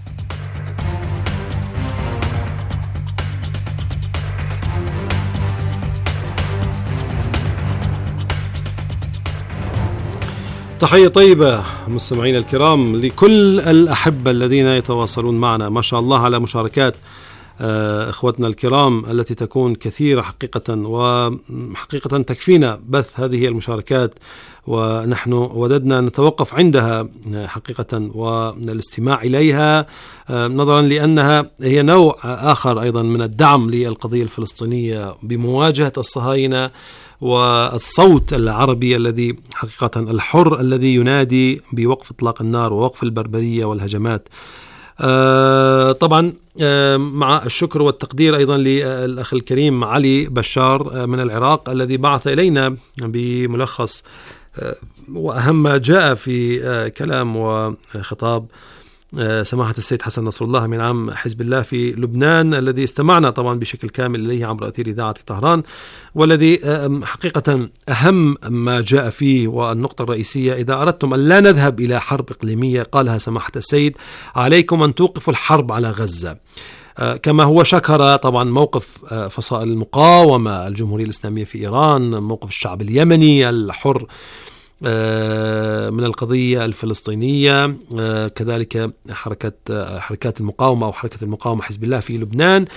تحية طيبة مستمعين الكرام لكل الأحبة الذين يتواصلون معنا. ما شاء الله على مشاركات إخوتنا الكرام التي تكون كثيرة حقيقة، وحقيقة تكفينا بث هذه المشاركات، ونحن وددنا نتوقف عندها حقيقة والاستماع إليها، نظرا لأنها هي نوع آخر أيضا من الدعم للقضية الفلسطينية بمواجهة الصهاينة، والصوت العربي الذي حقيقة الحر الذي ينادي بوقف إطلاق النار ووقف البربرية والهجمات. آه طبعا آه مع الشكر والتقدير أيضا للأخ الكريم علي بشار آه من العراق، الذي بعث إلينا بملخص آه وأهم ما جاء في آه كلام وخطاب سماحة السيد حسن نصر الله من عام حزب الله في لبنان، الذي استمعنا طبعا بشكل كامل إليه عبر أثير إذاعة طهران، والذي حقيقة أهم ما جاء فيه والنقطة الرئيسية: إذا أردتم أن لا نذهب إلى حرب إقليمية، قالها سماحة السيد، عليكم أن توقفوا الحرب على غزة. كما هو شكر طبعا موقف فصائل المقاومة الجمهورية الإسلامية في إيران، موقف الشعب اليمني الحر من القضية الفلسطينية، كذلك حركة حركات المقاومة أو حركة المقاومة حزب الله في لبنان.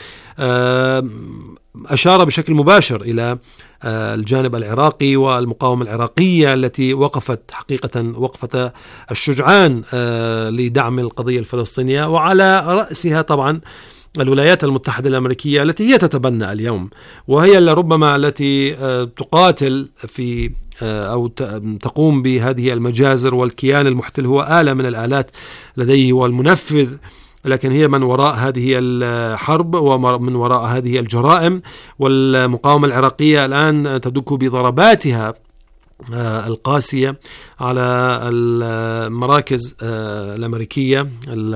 أشار بشكل مباشر إلى الجانب العراقي والمقاومة العراقية التي وقفت حقيقة وقفة الشجعان لدعم القضية الفلسطينية، وعلى رأسها طبعا الولايات المتحدة الأمريكية التي هي تتبنى اليوم، وهي لربما التي تقاتل في أو تقوم بهذه المجازر، والكيان المحتل هو آلة من الآلات لديه والمنفذ، لكن هي من وراء هذه الحرب ومن وراء هذه الجرائم. والمقاومة العراقية الآن تدك بضرباتها القاسية على المراكز الأمريكية،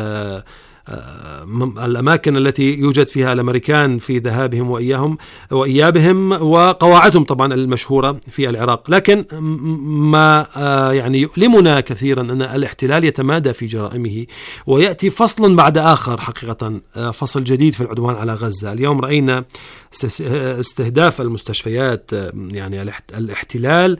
الأماكن التي يوجد فيها الأمريكان في ذهابهم وإياهم وإيابهم وقواعدهم طبعا المشهورة في العراق. لكن ما يعني يؤلمنا كثيرا أن الاحتلال يتمادى في جرائمه ويأتي فصل بعد آخر، حقيقة فصل جديد في العدوان على غزة. اليوم رأينا استهداف المستشفيات، يعني الاحتلال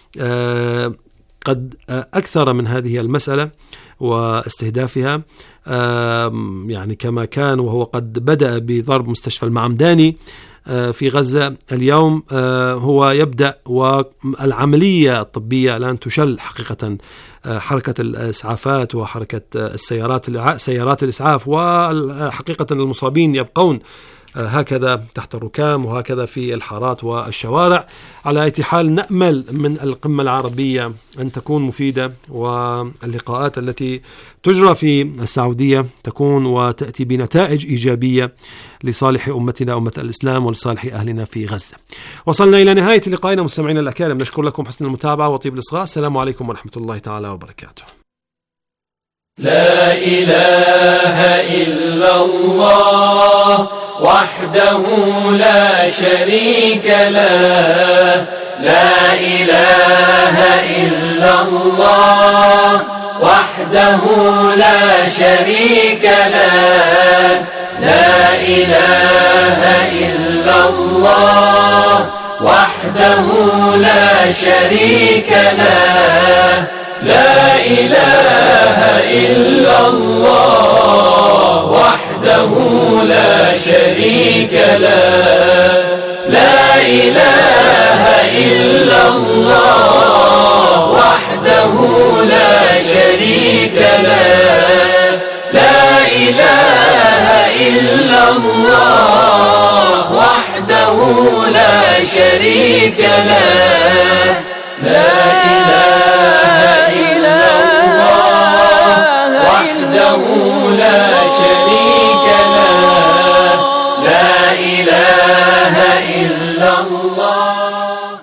قد أكثر من هذه المسألة واستهدافها، يعني كما كان وهو قد بدأ بضرب مستشفى المعمداني في غزة، اليوم هو يبدأ والعملية الطبية الآن تشل حقيقة حركة الإسعافات وحركة السيارات سيارات الإسعاف، وحقيقة المصابين يبقون هكذا تحت الركام وهكذا في الحارات والشوارع. على أي حال نأمل من القمة العربية أن تكون مفيدة، واللقاءات التي تجرى في السعودية تكون وتأتي بنتائج إيجابية لصالح أمتنا أمة الإسلام ولصالح أهلنا في غزة. وصلنا إلى نهاية لقائنا مستمعينا الأكارم، نشكر لكم حسن المتابعة وطيب الإصغاء. السلام عليكم ورحمة الله تعالى وبركاته. لا إله إلا الله وحده لا شريك له، لا إله إلا الله وحده لا شريك له، لا إله إلا الله وحده لا شريك له، لا إله إلا الله وحده لا شريك له، لا إله إلا الله وحده لا شريك له، لا إله إلا الله وحده لا شريك له، لا إله إلا الله وحده لا شريك له، لا إله إلا الله.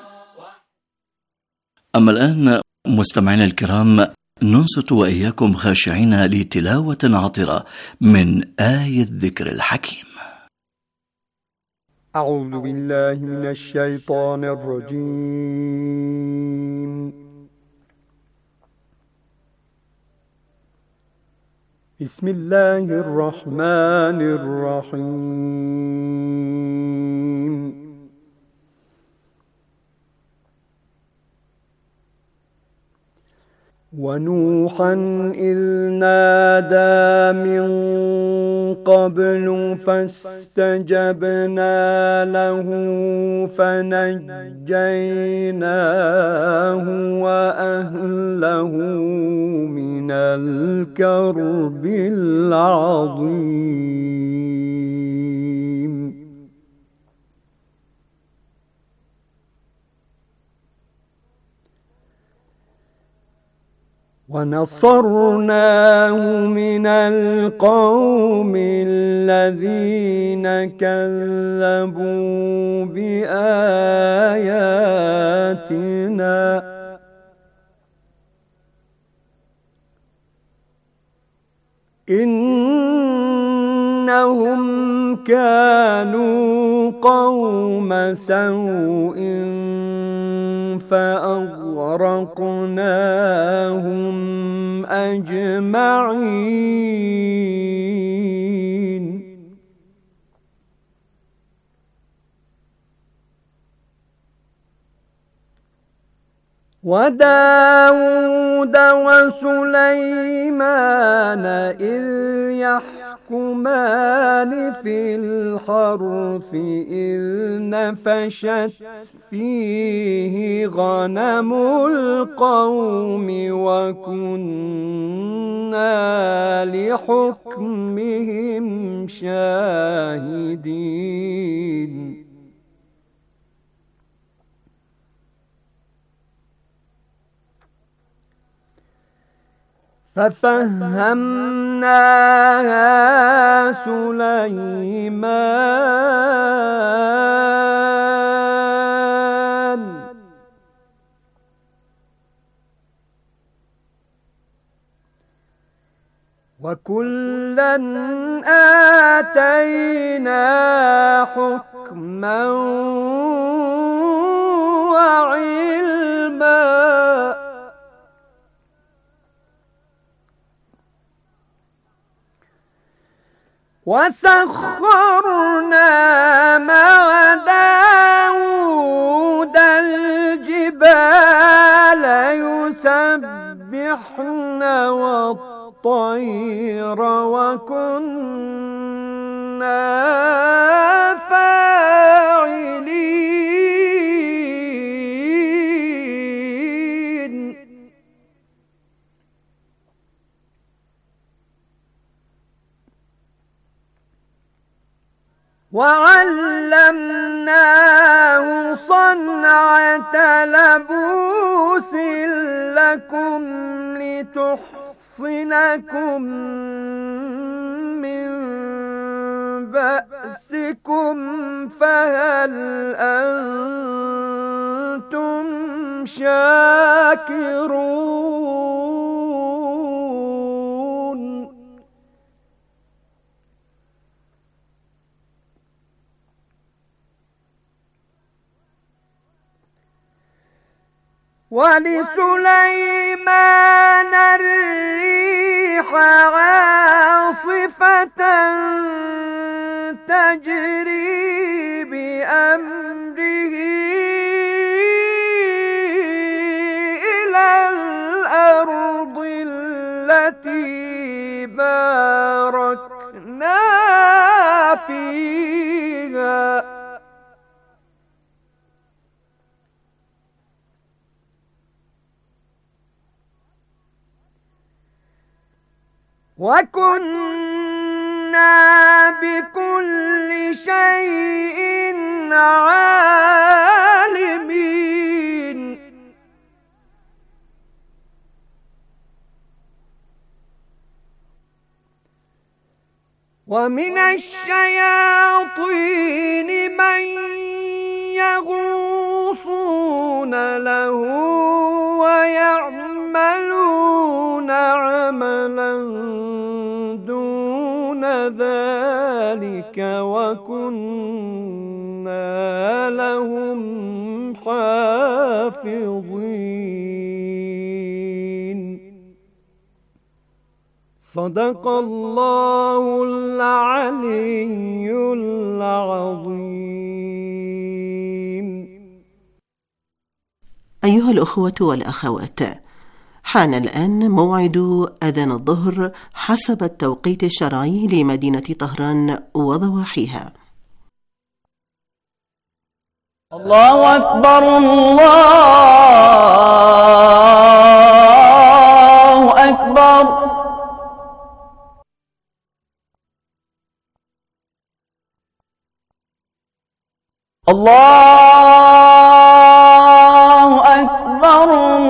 أما الآن مستمعينا الكرام، ننصت وإياكم خاشعين لتلاوة عطرة من آية الذكر الحكيم. أعوذ بالله من الشيطان الرجيم. بسم الله الرحمن الرحيم. ونوحا إذ نادى من قبل فاستجبنا له فنجيناه وأهله من الكرب العظيم. ونصرناه من القوم الذين كذبوا بآياتنا إنهم كانوا قوم سوء فأغرقناهم أجمعين. وداود وسليمان إذ يحكمان في الحرث إذ نفشت فيه غنم القوم وكنا لحكمهم شاهدين. ففهمناها سليمان وكلا آتينا حكما وعلما وسخرنا مع داود الجبال يسبحن والطير وكنا فاعلين. وعلمناه صنعة لبوس لكم لتحصنكم من بأسكم فهل أنتم شاكرون؟ ولسليمان الريح عاصفة تجري بأمره إلى الأرض التي باركنا فيها وكنا بكل شيء عالمين. ومن الشياطين من يغوصون له ويعملون عملا دون ذلك وكنا لهم حافظين. صدق الله العلي العظيم. أيها الأخوة والأخوات، حان الآن موعد أذان الظهر حسب التوقيت الشرعي لمدينة طهران وضواحيها. الله أكبر الله أكبر. الله أكبر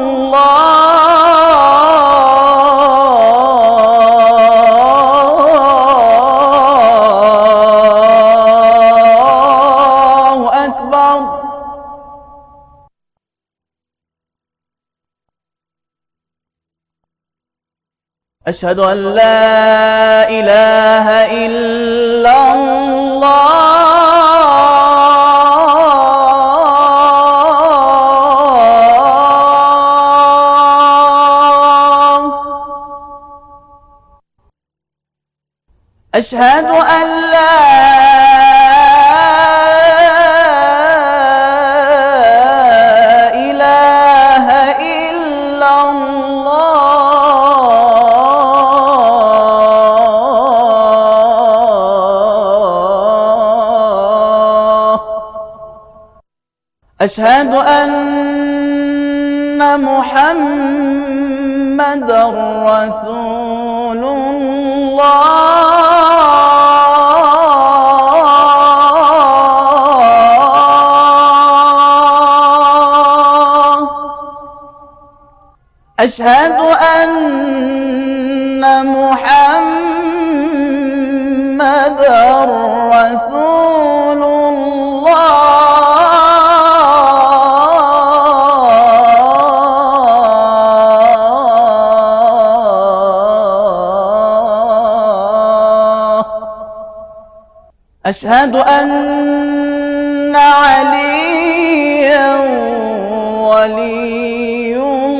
الله أكبر. أشهد أن لا إله إلا الله أشهد أن لا إله إلا الله أشهد أن محمدًا رسول الله أشهد أن محمدًا رسول الله أشهد أن عليًا ولي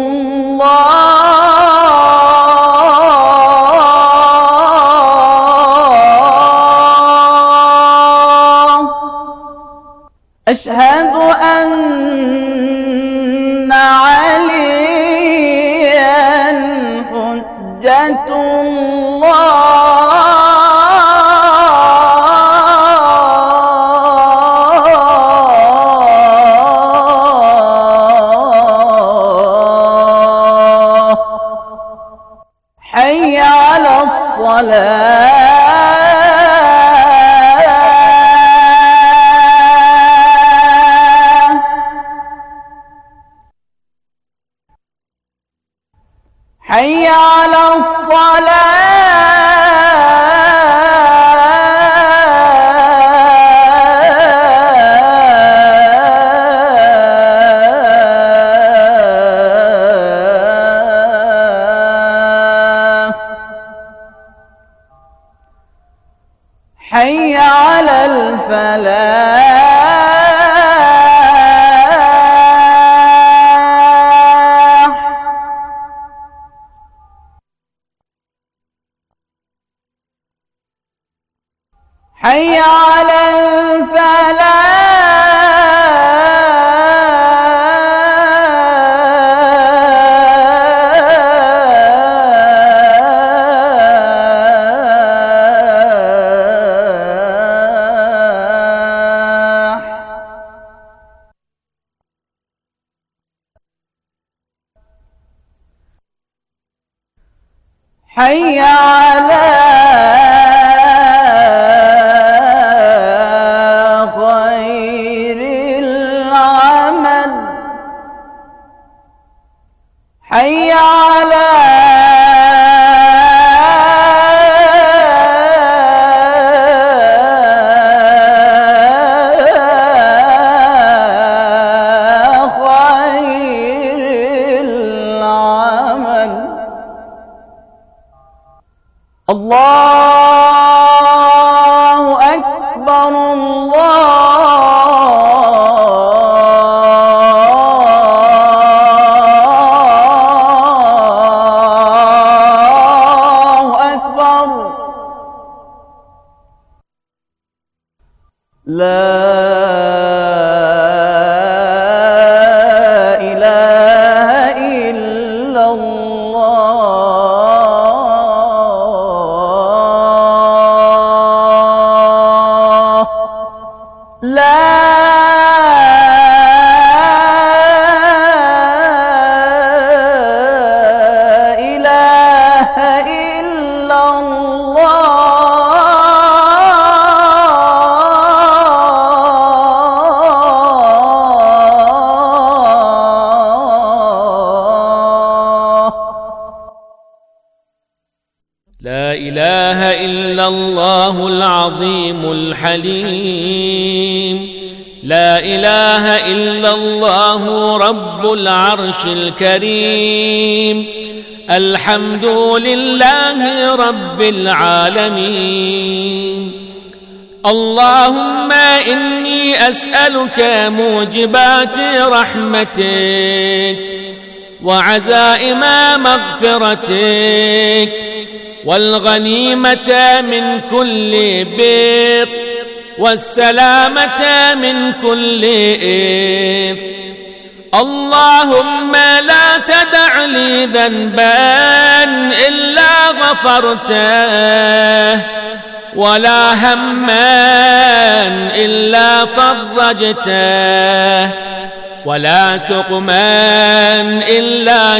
الله أشهد أن عليًا حجة الله حي على الصلاة حي على الصلاة حي على الفلاح حي على الفلاح حي على خير العمل حي على خير العمل الله أكبر الله أكبر لا إله إلا الله لا إله إلا الله لا إله إلا الله العظيم الحليم لا إله إلا الله رب العرش الكريم الحمد لله رب العالمين. اللهم إني أسألك موجبات رحمتك وعزائم مغفرتك والغنيمة من كل بر والسلامة من كل إثم. اللهم لا تدع لي ذنبا إلا غفرته ولا هما إلا فرجته ولا سقما إلا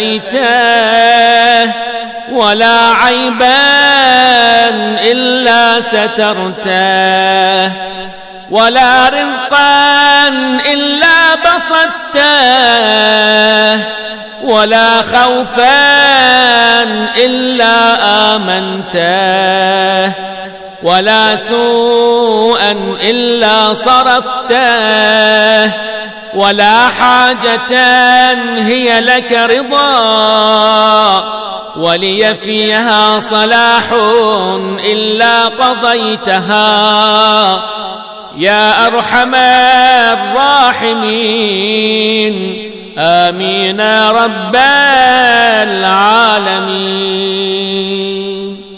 شفيته ولا عيبا إلا سترته ولا رزقا إلا بسطته ولا خوفا إلا آمنته ولا سوءا إلا صرفته ولا حاجة هي لك رضا ولي فيها صلاح إلا قضيتها يا أرحم الراحمين. آمين رب العالمين.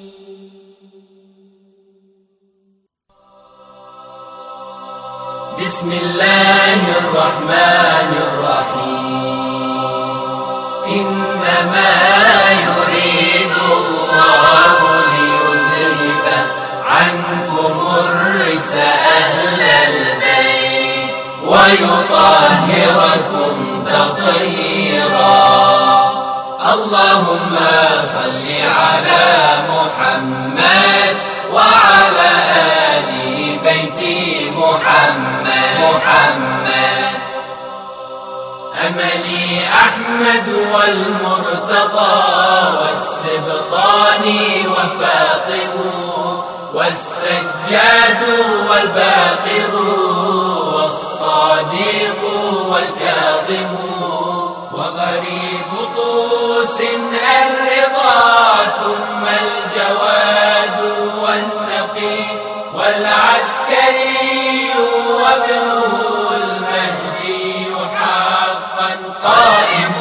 بسم الله الرحمن الرحيم. إنما يريد الله ليذهب عنكم الرجس أهل البيت ويطهركم تطهيرا. اللهم صل على محمد وعلى آل بيت محمد محمد. أملي أحمد والمرتضى والسبطان وفاطم والسجاد والباقر والصادق والكاظم وغريب طوس الرضا ثم الجواد والنقي والعسكري وابنه المهدي حقا قائم.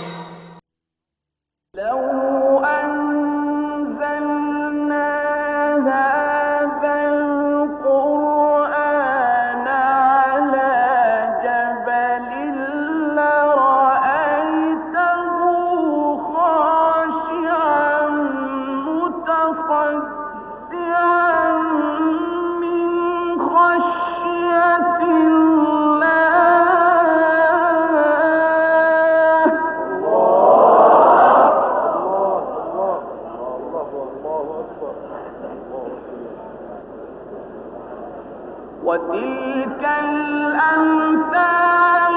وتلك الأمثال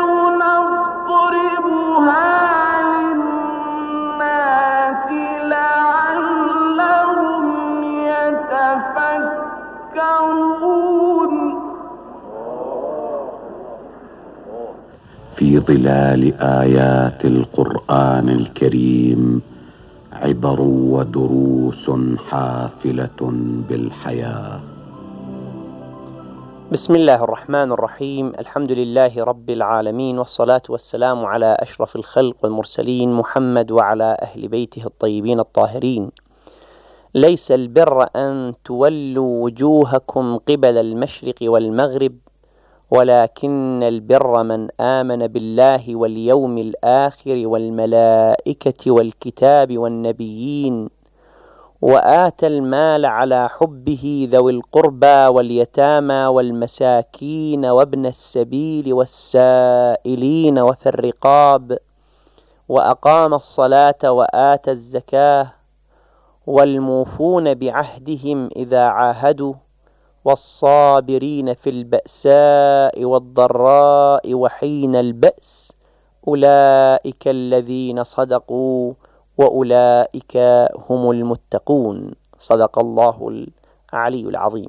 نضربها للناس لعلهم يتفكرون. في ظلال آيات القرآن الكريم عبر ودروس حافلة بالحياة. بسم الله الرحمن الرحيم. الحمد لله رب العالمين، والصلاة والسلام على أشرف الخلق والمرسلين محمد وعلى أهل بيته الطيبين الطاهرين. ليس البر أن تولوا وجوهكم قبل المشرق والمغرب، ولكن البر من آمن بالله واليوم الآخر والملائكة والكتاب والنبيين، وآتى المال على حبه ذوي القربى واليتامى والمساكين وابن السبيل والسائلين وفي الرقاب، وأقام الصلاة وآتى الزكاة، والموفون بعهدهم إذا عاهدوا، والصابرين في البأساء والضراء وحين البأس، أولئك الذين صدقوا وأولئك هم المتقون. صدق الله العلي العظيم.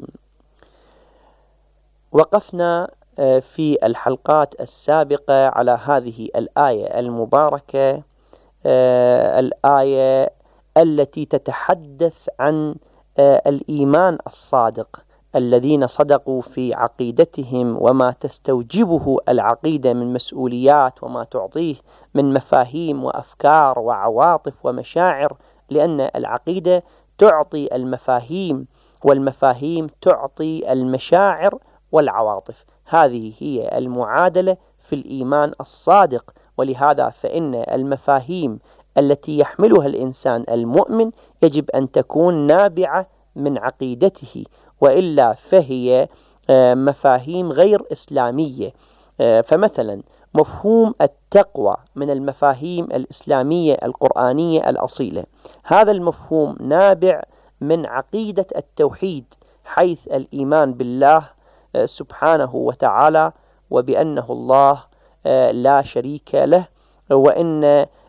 وقفنا في الحلقات السابقة على هذه الآية المباركة الآية التي تتحدث عن الإيمان الصادق، الذين صدقوا في عقيدتهم وما تستوجبه العقيدة من مسؤوليات وما تعطيه من مفاهيم وأفكار وعواطف ومشاعر، لأن العقيدة تعطي المفاهيم والمفاهيم تعطي المشاعر والعواطف. هذه هي المعادلة في الإيمان الصادق. ولهذا فإن المفاهيم التي يحملها الإنسان المؤمن يجب أن تكون نابعة من عقيدته، وإلا فهي مفاهيم غير إسلامية. فمثلا مفهوم التقوى من المفاهيم الإسلامية القرآنية الأصيلة، هذا المفهوم نابع من عقيدة التوحيد، حيث الإيمان بالله سبحانه وتعالى وبأنه الله لا شريك له، وإن